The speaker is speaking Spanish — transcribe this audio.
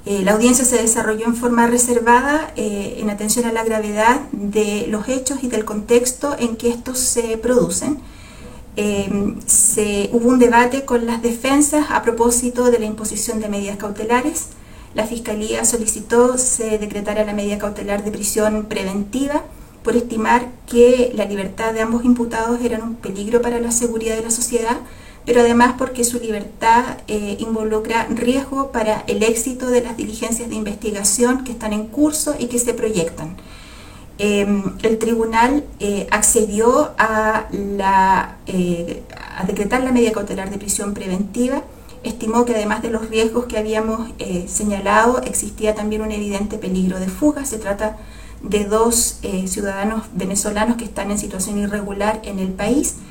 La audiencia se desarrolló en forma reservada en atención a la gravedad de los hechos y del contexto en que estos se producen. Hubo un debate con las defensas a propósito de la imposición de medidas cautelares. La Fiscalía solicitó se decretara la medida cautelar de prisión preventiva por estimar que la libertad de ambos imputados era un peligro para la seguridad de la sociedad, pero además porque su libertad involucra riesgo para el éxito de las diligencias de investigación que están en curso y que se proyectan. El tribunal accedió a decretar la medida cautelar de prisión preventiva. Estimó que además de los riesgos que habíamos señalado, existía también un evidente peligro de fuga. Se trata de dos ciudadanos venezolanos que están en situación irregular en el país